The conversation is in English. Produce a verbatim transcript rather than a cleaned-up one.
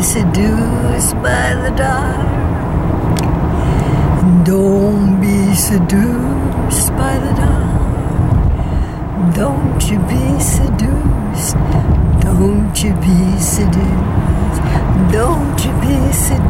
seduced by the dark. Don't be seduced by the dark. Don't you be seduced. Don't you be seduced. Don't you be seduced